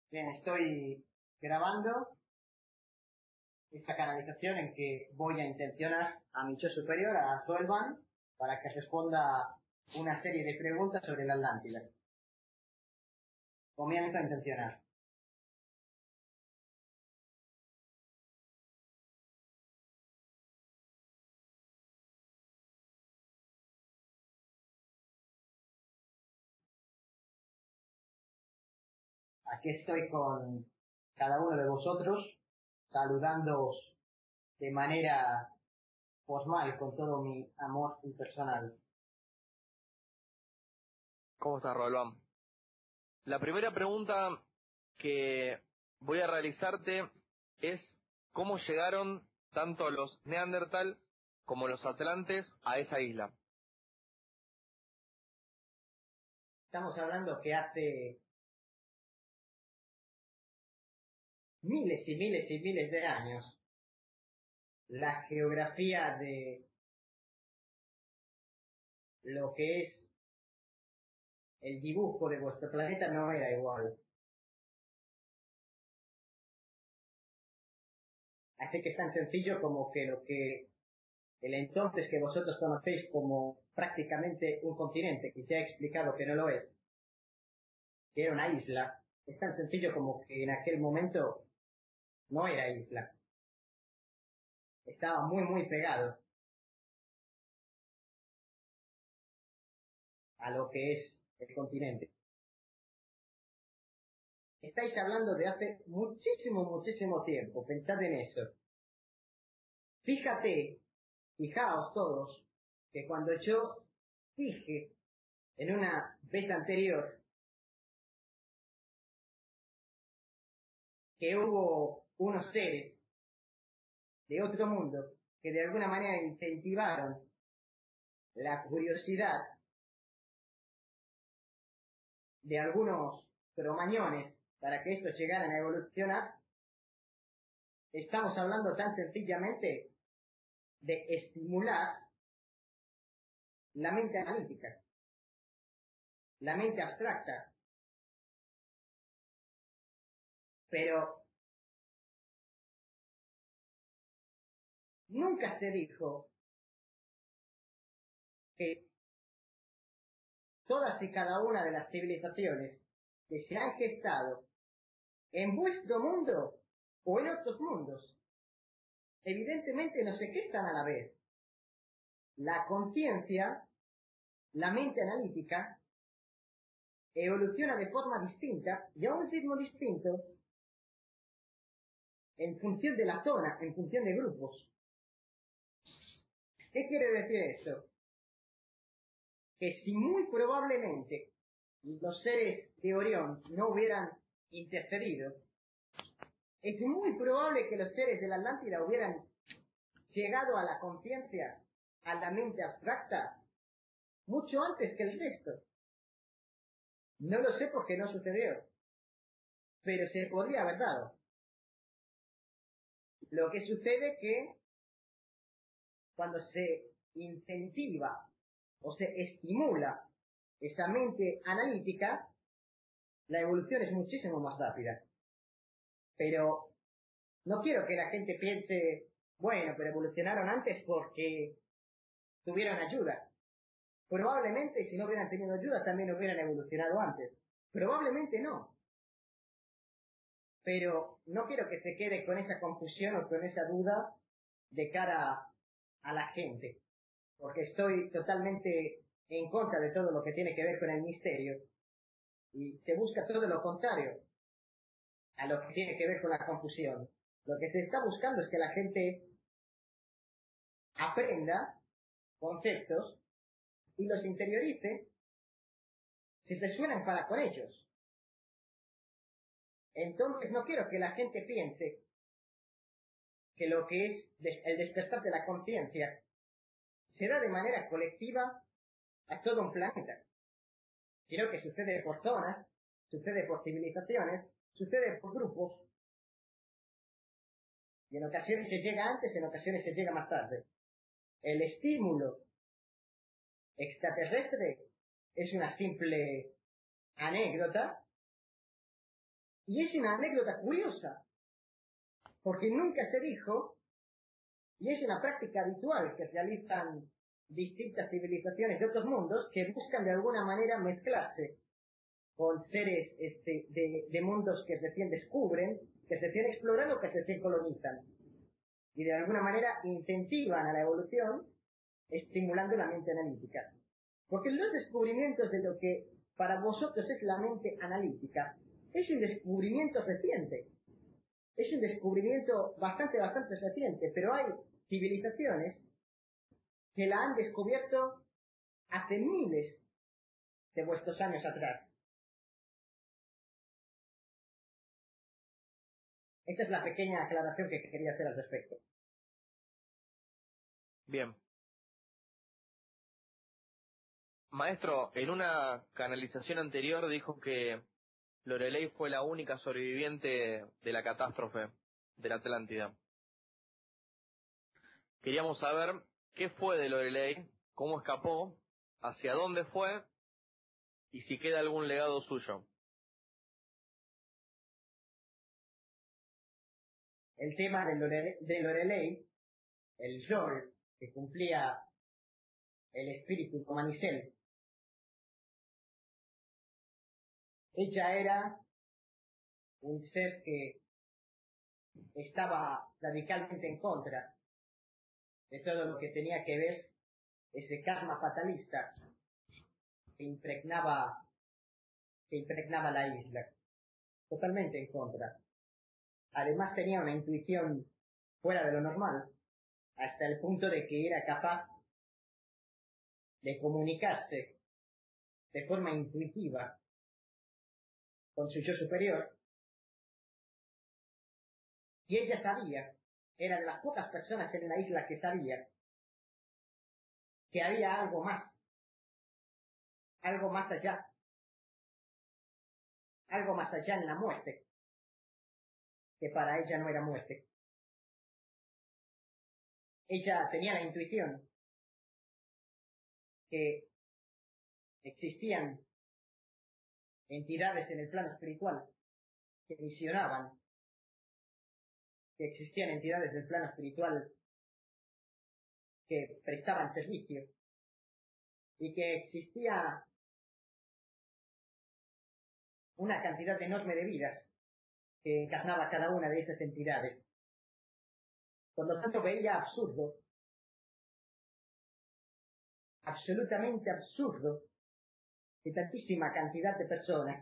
Bien, estoy grabando esta canalización en que voy a intencionar a mi yo superior, a Zolban, para que responda una serie de preguntas sobre la Atlántida. Comienzo a intencionar. Aquí estoy con cada uno de vosotros, saludándoos de manera formal, con todo mi amor impersonal. ¿Cómo estás, Rolván? La primera pregunta que voy a realizarte es ¿cómo llegaron tanto los Neandertal como los atlantes a esa isla? Estamos hablando que hace miles y miles y miles de años la geografía de lo que es el dibujo de vuestro planeta no era igual. Así que es tan sencillo como que lo que el entonces que vosotros conocéis como prácticamente un continente, que ya he explicado que no lo es, que era una isla, es tan sencillo como que en aquel momento no era isla. Estaba muy, muy pegado a lo que es el continente. Estáis hablando de hace muchísimo, muchísimo tiempo. Pensad en eso. Fijaos todos, que cuando yo dije en una vez anterior que hubo unos seres de otro mundo que de alguna manera incentivaron la curiosidad de algunos cromañones para que estos llegaran a evolucionar, estamos hablando tan sencillamente de estimular la mente analítica, la mente abstracta. Pero nunca se dijo que todas y cada una de las civilizaciones que se han gestado en vuestro mundo o en otros mundos, evidentemente no se gestan a la vez. La conciencia, la mente analítica, evoluciona de forma distinta y a un ritmo distinto en función de la zona, en función de grupos. ¿Qué quiere decir esto? Que si muy probablemente los seres de Orión no hubieran intercedido, es muy probable que los seres de la Atlántida hubieran llegado a la conciencia, a la mente abstracta, mucho antes que el resto. No lo sé porque no sucedió, pero se podría haber dado. Lo que sucede que cuando se incentiva o se estimula esa mente analítica, la evolución es muchísimo más rápida. Pero no quiero que la gente piense, bueno, pero evolucionaron antes porque tuvieron ayuda. Probablemente si no hubieran tenido ayuda también hubieran evolucionado antes. Probablemente no. Pero no quiero que se quede con esa confusión o con esa duda de cara a la gente, porque estoy totalmente en contra de todo lo que tiene que ver con el misterio y se busca todo lo contrario a lo que tiene que ver con la confusión. Lo que se está buscando es que la gente aprenda conceptos y los interiorice si se suenan para con ellos. Entonces no quiero que la gente piense que lo que es el despertar de la conciencia se da de manera colectiva a todo un planeta, sino que sucede por zonas, sucede por civilizaciones, sucede por grupos, y en ocasiones se llega antes, en ocasiones se llega más tarde. El estímulo extraterrestre es una simple anécdota Y es una anécdota curiosa, porque nunca se dijo, y es una práctica habitual que realizan distintas civilizaciones de otros mundos que buscan de alguna manera mezclarse con seres de mundos que recién descubren, que recién exploran o que recién colonizan. Y de alguna manera incentivan a la evolución estimulando la mente analítica. Porque los descubrimientos de lo que para vosotros es la mente analítica es un descubrimiento reciente. Es un descubrimiento bastante reciente, pero hay civilizaciones que la han descubierto hace miles de vuestros años atrás. Esta es la pequeña aclaración que quería hacer al respecto. Bien. Maestro, en una canalización anterior dijo que Lorelei fue la única sobreviviente de la catástrofe de la Atlántida. Queríamos saber qué fue de Lorelei, cómo escapó, hacia dónde fue y si queda algún legado suyo. El tema de Lorelei, el rol que cumplía el espíritu Comanicel. Ella era un ser que estaba radicalmente en contra de todo lo que tenía que ver ese karma fatalista que impregnaba la isla. Totalmente en contra. Además tenía una intuición fuera de lo normal, hasta el punto de que era capaz de comunicarse de forma intuitiva con su yo superior. Y ella sabía, era de las pocas personas en la isla que sabía que había algo más allá en la muerte, que para ella no era muerte. Ella tenía la intuición que existían entidades en el plano espiritual que visionaban, que existían entidades del plano espiritual que prestaban servicio y que existía una cantidad enorme de vidas que encarnaba cada una de esas entidades. Por lo tanto, veía absurdo, absolutamente absurdo, que tantísima cantidad de personas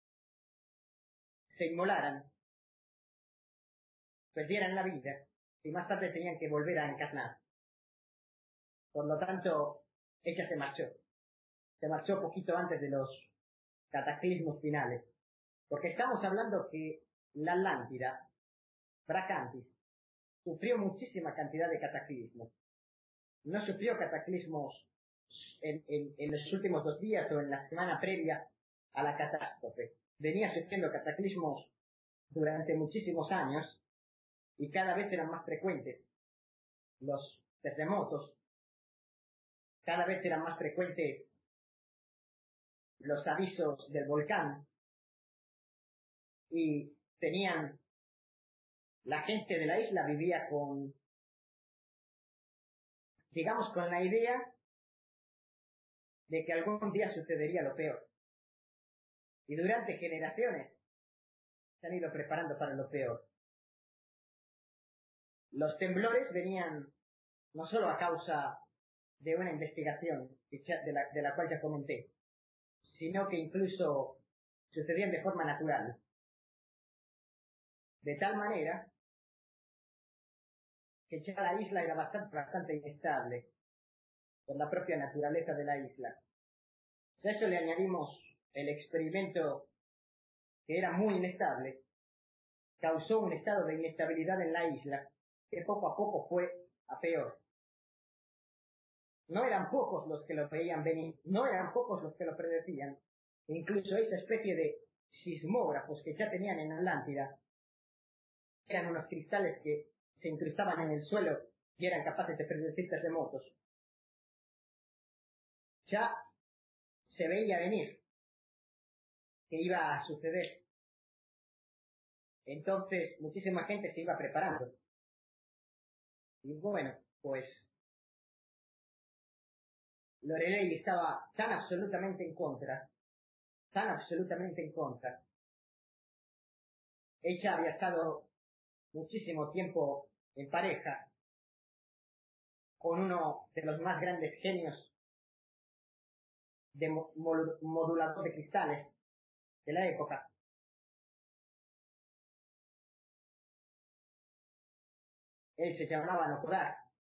se inmolaran, perdieran la vida y más tarde tenían que volver a encarnar. Por lo tanto, ella se marchó poquito antes de los cataclismos finales, porque estamos hablando que la Atlántida, Bracantis, sufrió muchísima cantidad de cataclismos. No sufrió cataclismos en los últimos 2 días o en la semana previa a la catástrofe. Venía sufriendo cataclismos durante muchísimos años y cada vez eran más frecuentes los terremotos, cada vez eran más frecuentes los avisos del volcán y la gente de la isla vivía con la idea de que algún día sucedería lo peor. Y durante generaciones se han ido preparando para lo peor. Los temblores venían no solo a causa de una investigación de la cual ya comenté, sino que incluso sucedían de forma natural. De tal manera que ya la isla era bastante inestable por la propia naturaleza de la isla. Si a eso le añadimos el experimento que era muy inestable, causó un estado de inestabilidad en la isla que poco a poco fue a peor. No eran pocos los que lo veían venir, no eran pocos los que lo predecían. Incluso esa especie de sismógrafos que ya tenían en Atlántida eran unos cristales que se incrustaban en el suelo y eran capaces de predecir terremotos. Ya se veía venir que iba a suceder Entonces, muchísima gente se iba preparando. Y bueno, pues Lorelei estaba tan absolutamente en contra, tan absolutamente en contra. Ella había estado muchísimo tiempo en pareja con uno de los más grandes genios de modulador de cristales de la época. Él se llamaba Nokodar.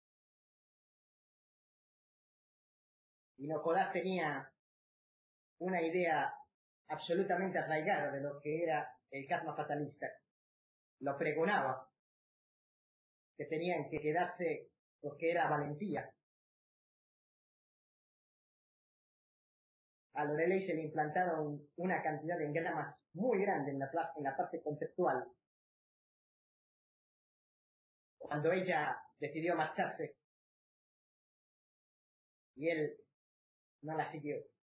Y Nokodar tenía una idea absolutamente arraigada de lo que era el karma fatalista. Lo pregonaba, que tenían que quedarse lo que era valentía. A Lorelei se le implantaron una cantidad de engramas muy grande en la parte conceptual. Cuando ella decidió marcharse y él no la siguió.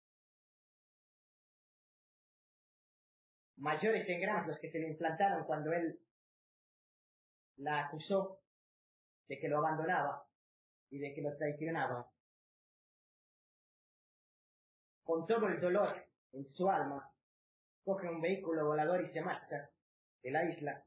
Mayores engramas los que se le implantaron cuando él la acusó de que lo abandonaba y de que lo traicionaba. Con todo el dolor en su alma, coge un vehículo volador y se marcha de la isla.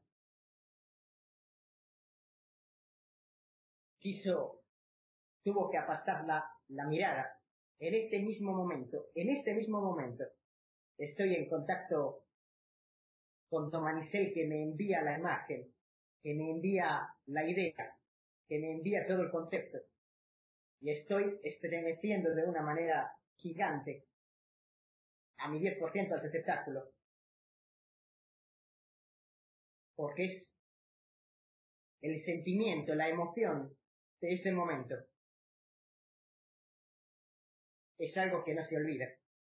Tuvo que apartar la mirada. En este mismo momento, estoy en contacto con Domanicel, que me envía la imagen, que me envía la idea, que me envía todo el concepto. Y estoy estremeciendo de una manera gigante a mi 10% al espectáculo. Porque es el sentimiento, la emoción de ese momento. Es algo que no se olvida.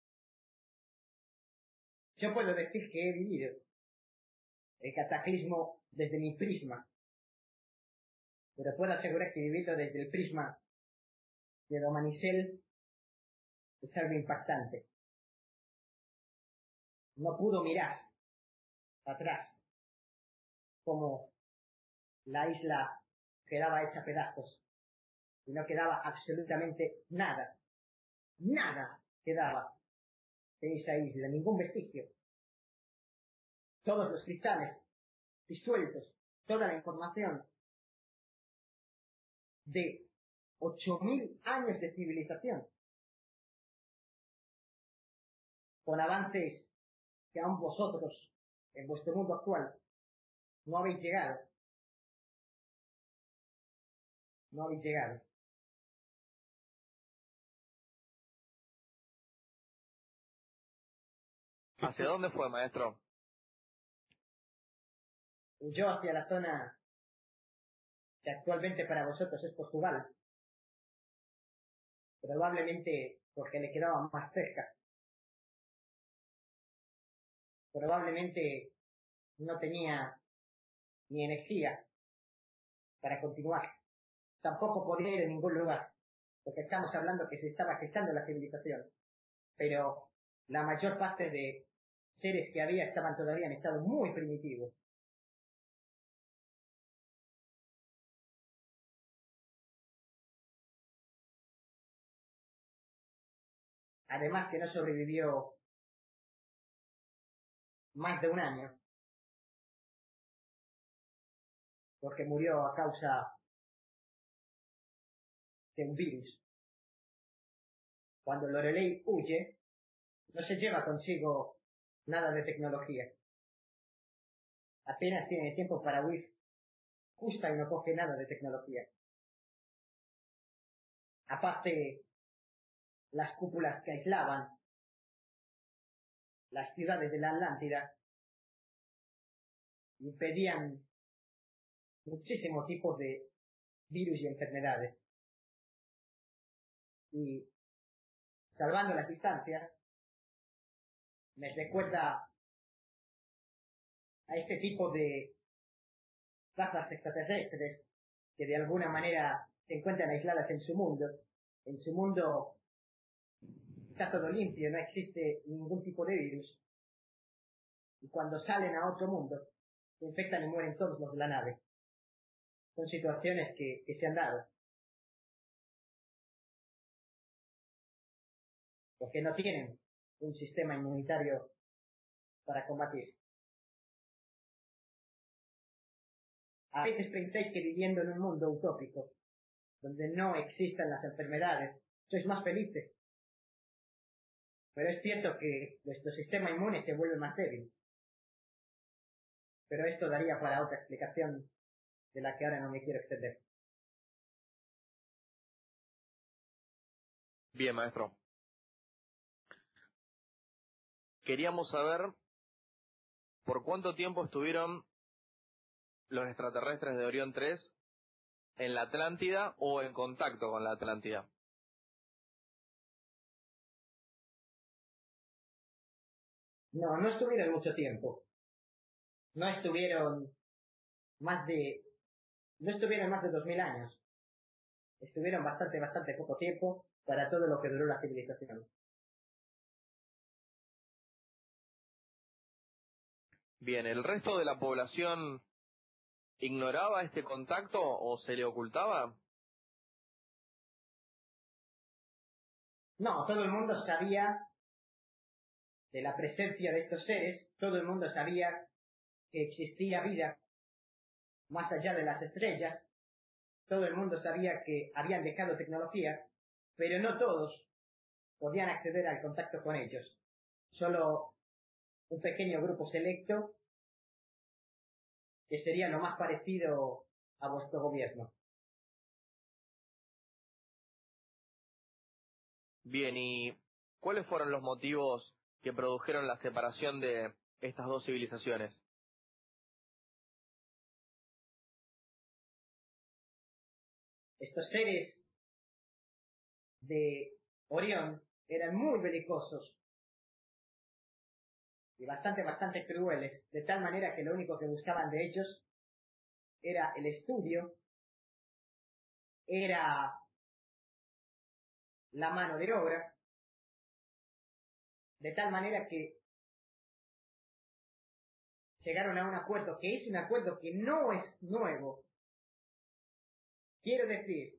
Yo puedo decir que he vivido el cataclismo desde mi prisma, pero puedo asegurar que he vivido desde el prisma de Domanicel. Es algo impactante. No pudo mirar atrás como la isla quedaba hecha pedazos y no quedaba absolutamente nada quedaba de esa isla, ningún vestigio. Todos los cristales disueltos, toda la información de 8.000 años de civilización, con avances que aún vosotros, en vuestro mundo actual, no habéis llegado. No habéis llegado. ¿Hacia dónde fue, maestro? Huyó hacia la zona que actualmente para vosotros es Portugal. Probablemente porque le quedaba más cerca. Probablemente no tenía ni energía para continuar. Tampoco podía ir a ningún lugar, porque estamos hablando que se estaba gestando la civilización. Pero la mayor parte de seres que había estaban todavía en estado muy primitivo. Además que no sobrevivió más de un año, porque murió a causa de un virus. Cuando Lorelei huye, no se lleva consigo nada de tecnología. Apenas tiene tiempo para huir, justa y no coge nada de tecnología. Aparte, las cúpulas que aislaban las ciudades de la Atlántida impedían muchísimos tipos de virus y enfermedades. Y salvando las distancias, me recuerda a este tipo de razas extraterrestres que de alguna manera se encuentran aisladas en su mundo. En su mundo está todo limpio, no existe ningún tipo de virus. Y cuando salen a otro mundo, se infectan y mueren todos los de la nave. Son situaciones que se han dado. Porque no tienen un sistema inmunitario para combatir. A veces pensáis que viviendo en un mundo utópico, donde no existan las enfermedades, sois más felices. Pero es cierto que nuestro sistema inmune se vuelve más débil. Pero esto daría para otra explicación de la que ahora no me quiero extender. Bien, maestro. Queríamos saber por cuánto tiempo estuvieron los extraterrestres de Orión 3 en la Atlántida o en contacto con la Atlántida. No estuvieron mucho tiempo. No estuvieron más de 2000 años. Estuvieron bastante poco tiempo para todo lo que duró la civilización. Bien, ¿el resto de la población ignoraba este contacto o se le ocultaba? No, todo el mundo sabía de la presencia de estos seres, todo el mundo sabía que existía vida más allá de las estrellas, todo el mundo sabía que habían dejado tecnología, pero no todos podían acceder al contacto con ellos. Solo un pequeño grupo selecto que sería lo más parecido a vuestro gobierno. Bien, ¿y cuáles fueron los motivos que produjeron la separación de estas dos civilizaciones? Estos seres de Orión eran muy belicosos y bastante crueles, de tal manera que lo único que buscaban de ellos era el estudio, era la mano de obra, de tal manera que llegaron a un acuerdo que es un acuerdo que no es nuevo. Quiero decir,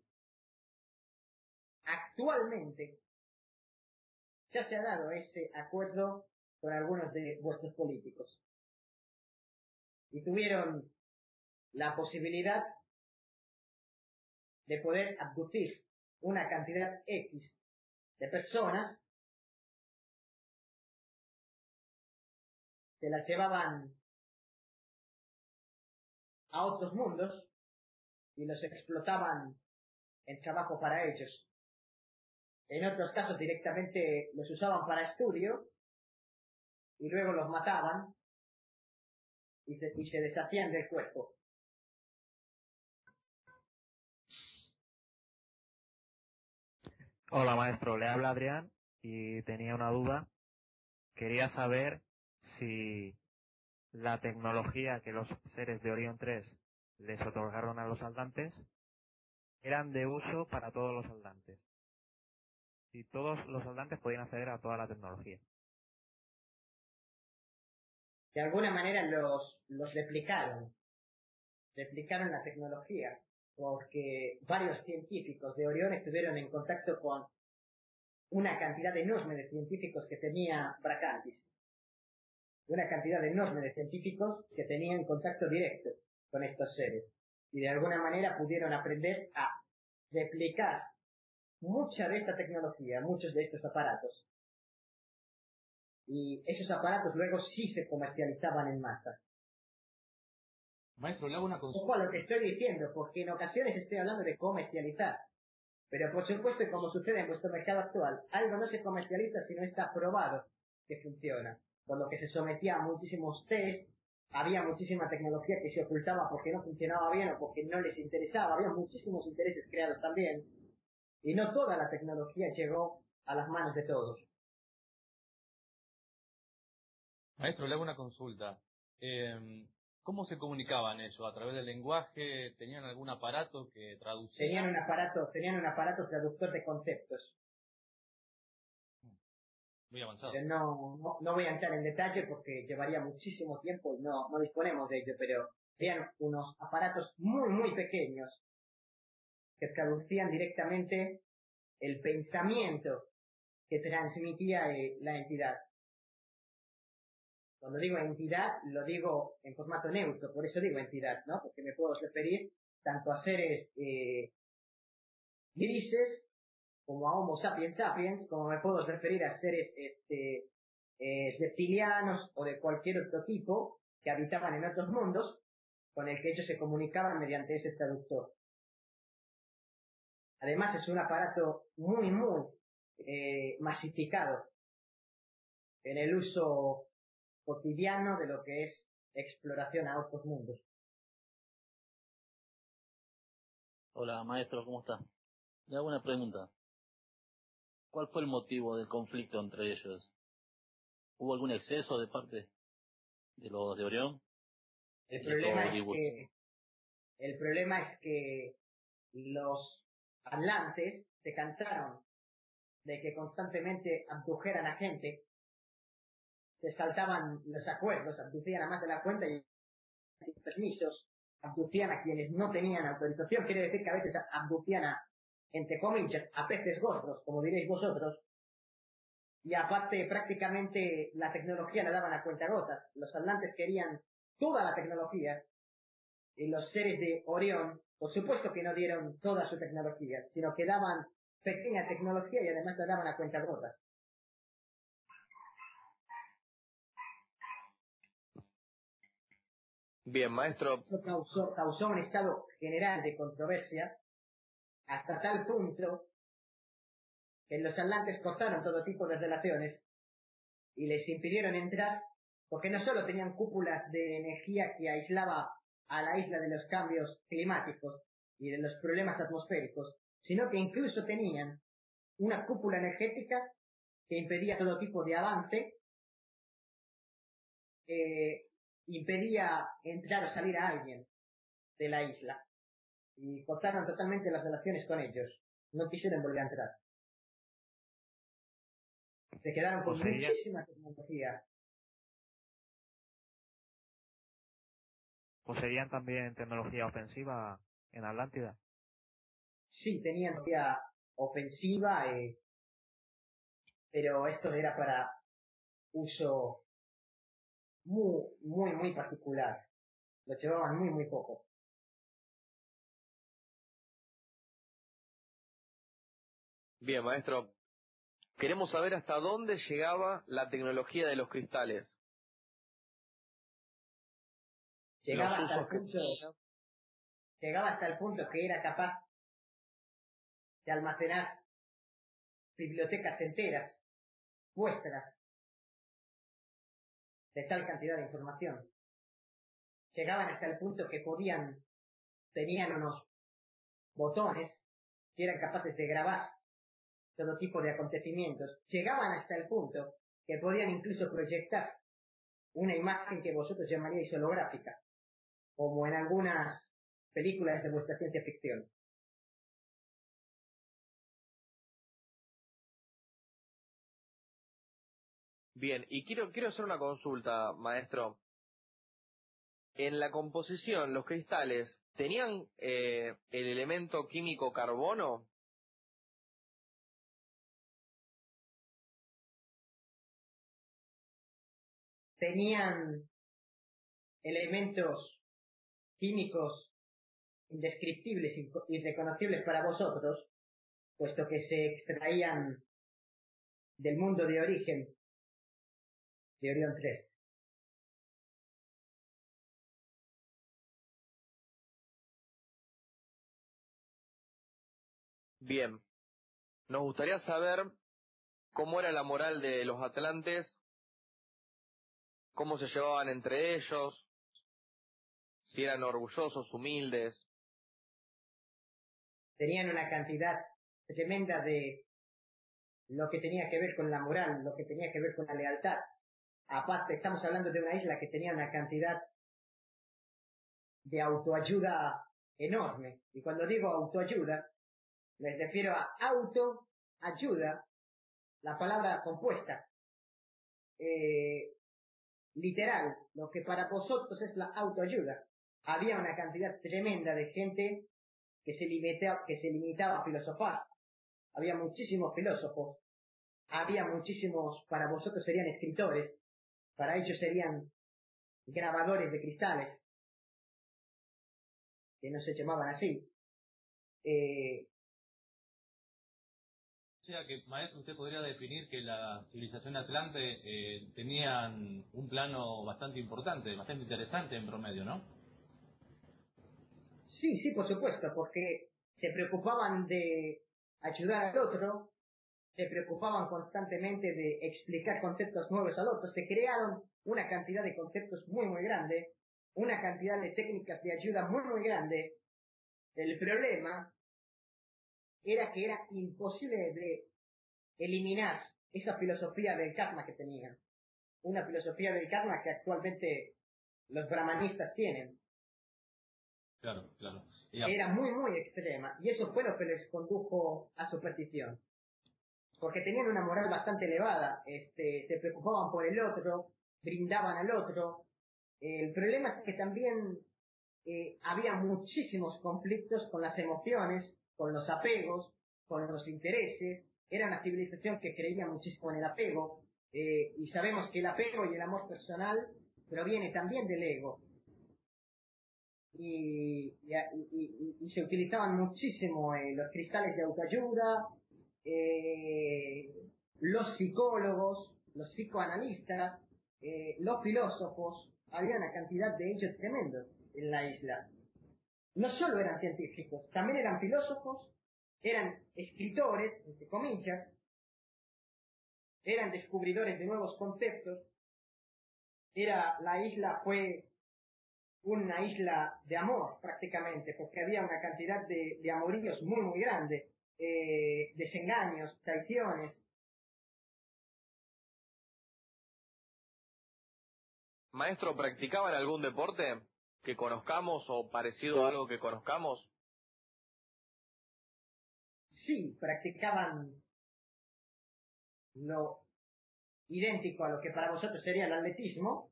actualmente ya se ha dado ese acuerdo con algunos de vuestros políticos y tuvieron la posibilidad de poder abducir una cantidad X de personas, se las llevaban a otros mundos y los explotaban en trabajo para ellos. En otros casos directamente los usaban para estudio y luego los mataban y se deshacían del cuerpo. Hola maestro, le habla Adrián y tenía una duda. Quería saber si la tecnología que los seres de Orión 3 les otorgaron a los saltantes eran de uso para todos los saltantes. Si todos los saltantes podían acceder a toda la tecnología. De alguna manera los replicaron la tecnología, porque varios científicos de Orión estuvieron en contacto con una cantidad enorme de científicos que tenía Bracantis, una cantidad enorme de científicos que tenían contacto directo con estos seres, y de alguna manera pudieron aprender a replicar mucha de esta tecnología, muchos de estos aparatos. Y esos aparatos luego sí se comercializaban en masa. Maestro, le hago una Un consulta. poco a lo que estoy diciendo, porque en ocasiones estoy hablando de comercializar. Pero por supuesto, como sucede en vuestro mercado actual, algo no se comercializa si no está probado que funciona. Por lo que se sometía a muchísimos test, había muchísima tecnología que se ocultaba porque no funcionaba bien o porque no les interesaba, había muchísimos intereses creados también. Y no toda la tecnología llegó a las manos de todos. Maestro, le hago una consulta. ¿Cómo se comunicaban ellos? ¿A través del lenguaje? ¿Tenían algún aparato que traducía? Tenían un aparato traductor de conceptos. muy avanzado. Pero no voy a entrar en detalle porque llevaría muchísimo tiempo y no disponemos de ello, pero eran unos aparatos muy, muy pequeños que traducían directamente el pensamiento que transmitía la entidad. Cuando digo entidad, lo digo en formato neutro, por eso digo entidad, ¿no? Porque me puedo referir tanto a seres grises como a Homo sapiens sapiens, como me puedo referir a seres reptilianos o de cualquier otro tipo que habitaban en otros mundos, con el que ellos se comunicaban mediante ese traductor. Además es un aparato muy, muy masificado en el uso cotidiano de lo que es exploración a otros mundos. Hola, maestro, ¿cómo está? Le hago una pregunta. ¿Cuál fue el motivo del conflicto entre ellos? ¿Hubo algún exceso de parte de los de Orión? El problema es que los atlantes se cansaron de que constantemente abdujeran a gente, se saltaban los acuerdos, abducían a más de la cuenta y sin permisos, abducían a quienes no tenían autorización, quiere decir que a veces abducían a, entre comillas, a peces gordos, como diréis vosotros, y aparte prácticamente la tecnología la daban a cuentagotas. Los atlantes querían toda la tecnología y los seres de Orión, por supuesto que no dieron toda su tecnología, sino que daban pequeña tecnología y además la daban a cuentagotas. Bien, maestro. Eso causó un estado general de controversia hasta tal punto que los atlantes cortaron todo tipo de relaciones y les impidieron entrar porque no solo tenían cúpulas de energía que aislaba a la isla de los cambios climáticos y de los problemas atmosféricos, sino que incluso tenían una cúpula energética que impedía todo tipo de avance, impedía entrar o salir a alguien de la isla y cortaron totalmente las relaciones con ellos. No quisieron volver a entrar. Se quedaron con muchísima tecnología. ¿Poseían también tecnología ofensiva en Atlántida? Sí, tenían tecnología ofensiva, pero esto era para uso muy, muy, muy particular. Lo llevaban muy, muy poco. Bien, maestro. Queremos saber hasta dónde llegaba la tecnología de los cristales. Llegaba hasta el punto que era capaz de almacenar bibliotecas enteras, vuestras, de tal cantidad de información. Llegaban hasta el punto que tenían unos botones que eran capaces de grabar todo tipo de acontecimientos. Llegaban hasta el punto que podían incluso proyectar una imagen que vosotros llamaríais holográfica, como en algunas películas de vuestra ciencia ficción. Bien, y quiero hacer una consulta, maestro. En la composición, los cristales, ¿tenían el elemento químico carbono? Tenían elementos químicos indescriptibles y irreconocibles para vosotros, puesto que se extraían del mundo de origen de Orión 3. Bien, nos gustaría saber cómo era la moral de los atlantes, cómo se llevaban entre ellos, si eran orgullosos, humildes. Tenían una cantidad tremenda de lo que tenía que ver con la moral, lo que tenía que ver con la lealtad. Aparte, estamos hablando de una isla que tenía una cantidad de autoayuda enorme. Y cuando digo autoayuda, me refiero a autoayuda, la palabra compuesta, literal, lo que para vosotros es la autoayuda. Había una cantidad tremenda de gente que se limitaba a filosofar. Había muchísimos filósofos, había muchísimos, para vosotros serían escritores, para ellos serían grabadores de cristales, que no se llamaban así. O sea que, maestro, usted podría definir que la civilización atlante tenían un plano bastante importante, bastante interesante en promedio, ¿no? Sí, sí, por supuesto, porque se preocupaban de ayudar al otro, se preocupaban constantemente de explicar conceptos nuevos al otro, se crearon una cantidad de conceptos muy, muy grande, una cantidad de técnicas de ayuda muy, muy grande. El problema era que era imposible de eliminar esa filosofía del karma que tenían. Una filosofía del karma que actualmente los brahmanistas tienen. Claro, claro. Era muy, muy extrema. Y eso fue lo que les condujo a su perdición. Porque tenían una moral bastante elevada. Se preocupaban por el otro, brindaban al otro. El problema es que también había muchísimos conflictos con las emociones, con los apegos, con los intereses. Era una civilización que creía muchísimo en el apego, y sabemos que el apego y el amor personal proviene también del ego. Y se utilizaban muchísimo los cristales de autoayuda, los psicólogos, los psicoanalistas, los filósofos. Había una cantidad de ellos tremendos en la isla. No solo eran científicos, también eran filósofos, eran escritores, entre comillas, eran descubridores de nuevos conceptos. La isla fue una isla de amor prácticamente, porque había una cantidad de amoríos muy, muy grande, desengaños, traiciones. Maestro, ¿practicaban algún deporte que conozcamos o parecido a algo que conozcamos? Sí, practicaban lo idéntico a lo que para vosotros sería el atletismo,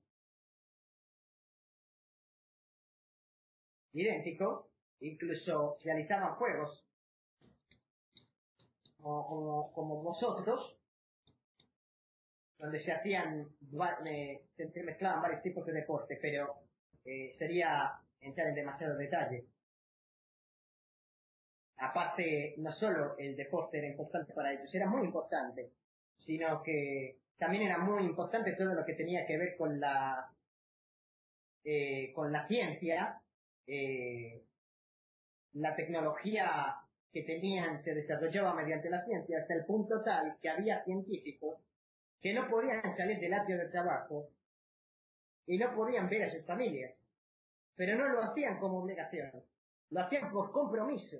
idéntico, incluso realizaban juegos como vosotros, donde se mezclaban varios tipos de deporte, pero sería entrar en demasiado detalle. Aparte, no solo el deporte era importante para ellos, era muy importante, sino que también era muy importante todo lo que tenía que ver con la ciencia. La tecnología que tenían se desarrollaba mediante la ciencia hasta el punto tal que había científicos que no podían salir del atrio de trabajo y no podían ver a sus familias, pero no lo hacían como obligación, lo hacían por compromiso,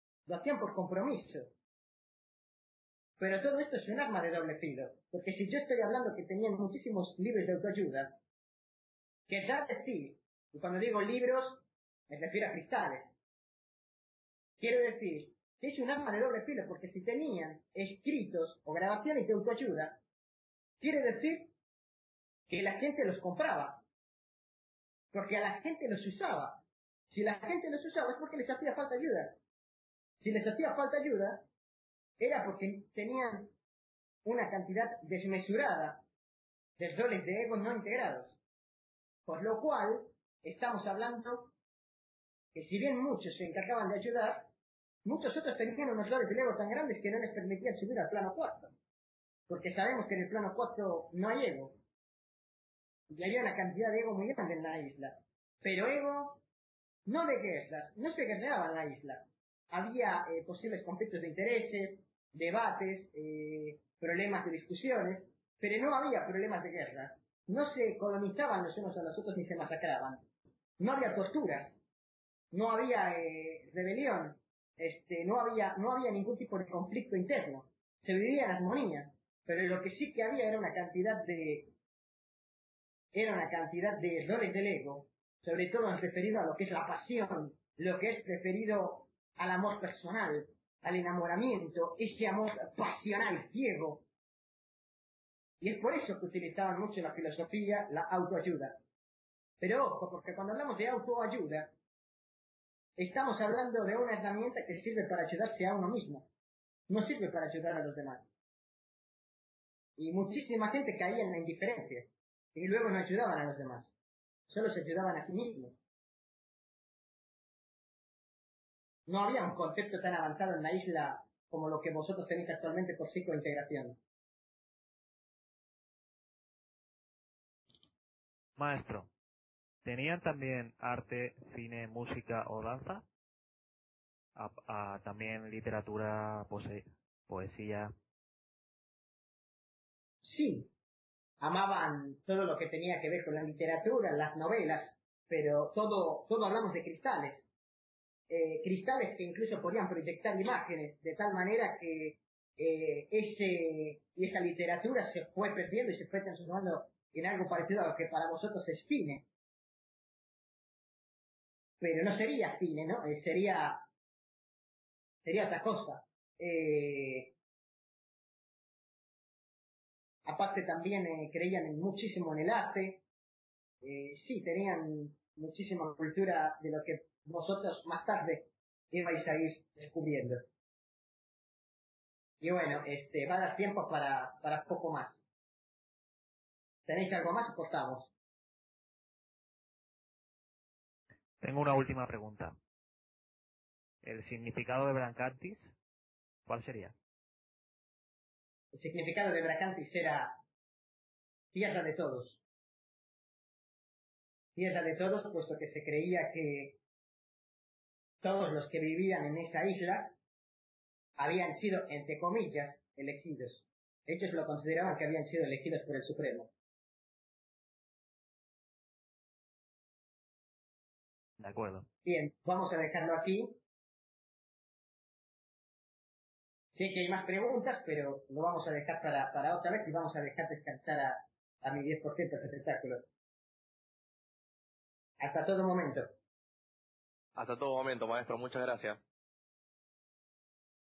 pero todo esto es un arma de doble filo, porque si yo estoy hablando que tenían muchísimos libros de autoayuda, querrá decir, y cuando digo libros me refiero a cristales, quiero decir que es un arma de doble filo, porque si tenían escritos o grabaciones de autoayuda, quiere decir que la gente los compraba, porque a la gente los usaba. Si la gente los usaba es porque les hacía falta ayuda. Si les hacía falta ayuda, era porque tenían una cantidad desmesurada de roles de egos no integrados. Por lo cual, estamos hablando que si bien muchos se encargaban de ayudar, muchos otros tenían unos roles de ego tan grandes que no les permitían subir al plano 4. Porque sabemos que en el plano 4 no hay ego. Y había una cantidad de ego muy grande en la isla. Pero ego, no de guerras, no se guerreaba en la isla. Había posibles conflictos de intereses, debates, problemas de discusiones, pero no había problemas de guerras. No se colonizaban los unos a los otros ni se masacraban. No había torturas, no había rebelión, no había ningún tipo de conflicto interno. Se vivía en armonía, pero lo que sí que había era una cantidad de errores del ego, sobre todo en referido a lo que es la pasión, lo que es referido al amor personal, al enamoramiento, ese amor pasional ciego, Y es por eso que utilizaban mucho en la filosofía la autoayuda. Pero ojo, porque cuando hablamos de autoayuda, estamos hablando de una herramienta que sirve para ayudarse a uno mismo, no sirve para ayudar a los demás. Y muchísima gente caía en la indiferencia, y luego no ayudaban a los demás, solo se ayudaban a sí mismos. No había un concepto tan avanzado en la isla como lo que vosotros tenéis actualmente por psicointegración. Maestro, ¿tenían también arte, cine, música o danza? También literatura, poesía. Sí, amaban todo lo que tenía que ver con la literatura, las novelas, pero todo hablamos de cristales. Cristales que incluso podían proyectar imágenes, de tal manera que esa literatura se fue perdiendo y se fue transformando en algo parecido a lo que para vosotros es cine. Pero no sería cine, ¿no? Sería otra cosa. Aparte también creían muchísimo en el arte. Sí, tenían muchísima cultura de lo que vosotros más tarde ibais a ir descubriendo. Y bueno, va a dar tiempo para poco más. ¿Tenéis algo más o cortamos? Tengo una última pregunta. ¿El significado de Brancartis cuál sería? El significado de Dracantis era tierra de todos. Tierra de todos, puesto que se creía que todos los que vivían en esa isla habían sido, entre comillas, elegidos. Ellos lo consideraban que habían sido elegidos por el Supremo. De acuerdo. Bien, vamos a dejarlo aquí. Sé que hay más preguntas, pero lo vamos a dejar para otra vez y vamos a dejar descansar a mi 10% de espectáculo. Hasta todo momento. Hasta todo momento, maestro. Muchas gracias.